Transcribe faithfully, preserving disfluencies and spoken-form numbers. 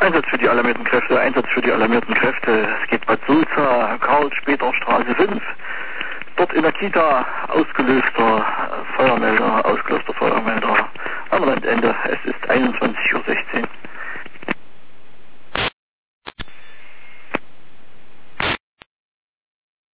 Einsatz für die alarmierten Kräfte, Einsatz für die alarmierten Kräfte. Es geht Bad Sulza, Karl-Später-Straße fünf. Dort in der Kita ausgelöster Feuermelder, ausgelöster Feuermelder. Am Landende. Es ist einundzwanzig Uhr sechzehn.